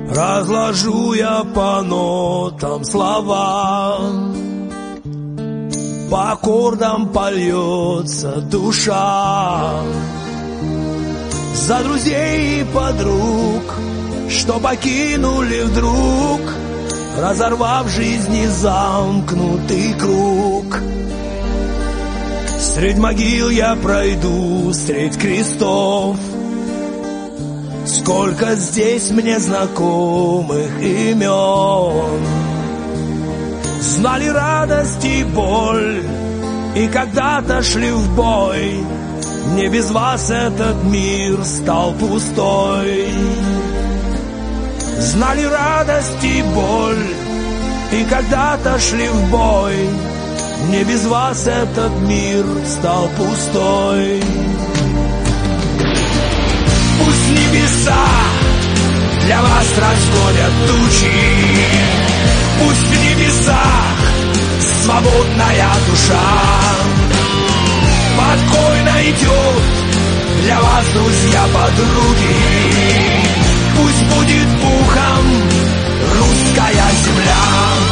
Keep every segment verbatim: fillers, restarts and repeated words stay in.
разложу я по нотам слова, по аккордам польется душа. За друзей и подруг, что покинули вдруг, разорвав в жизни замкнутый круг. Средь могил я пройду, средь крестов. Сколько здесь мне знакомых имен. Знали радость и боль, и когда-то шли в бой. Не без вас этот мир стал пустой. Знали радость и боль, и когда-то шли в бой. Не без вас этот мир стал пустой. Пусть небеса для вас разгонят тучи, пусть в небесах свободная душа. Покой найдет для вас, друзья, подруги. Пусть будет пухом русская земля.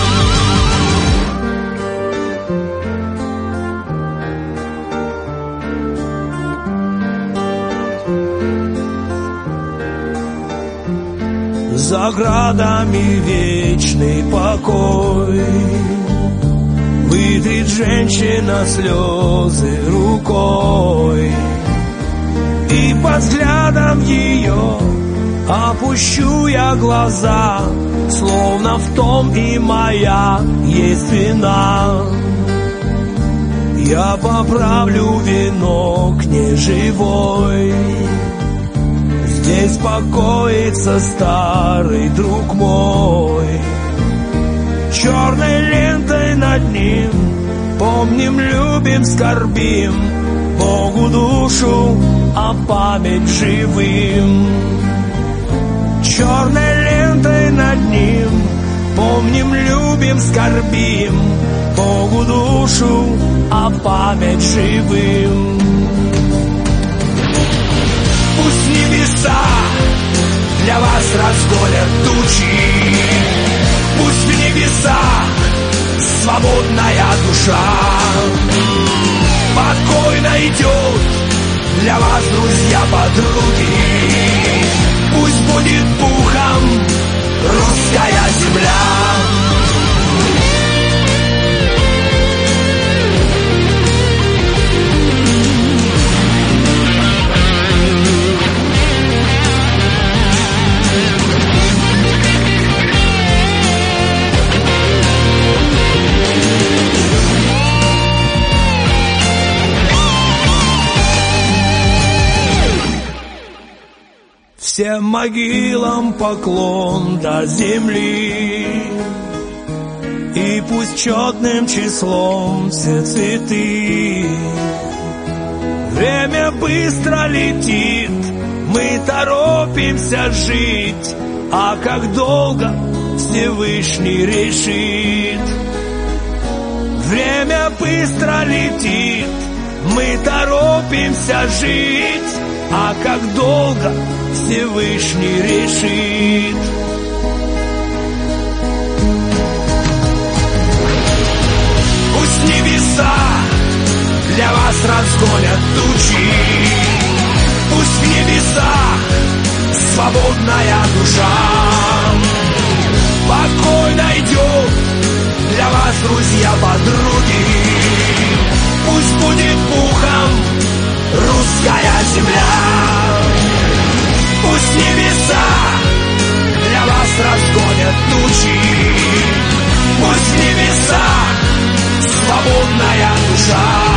За градами вечный покой, вытрет женщина слезы рукой, и под взглядом ее опущу я глаза, словно в том и моя есть вина. Я поправлю венок неживой. Здесь покоится старый друг мой. Черной лентой над ним помним, любим, скорбим, Богу душу, а память живым. Черной лентой над ним помним, любим, скорбим, Богу душу, а память живым. Пусть небеса для вас разгонят тучи, пусть в небесах свободная душа. Покой найдет для вас, друзья, подруги. Пусть будет пухом русская земля. Всем могилам поклон до земли, и пусть четным числом все цветы. Время быстро летит, мы торопимся жить, а как долго Всевышний решит. Время быстро летит, мы торопимся жить, а как долго Всевышний решит. Пусть небеса для вас разгонят тучи, пусть в небесах свободная душа. Покой найдет для вас, друзья, подруги. Пусть будет пухом русская земля. Пусть небеса для вас разгонят тучи, пусть в небесах свободная душа.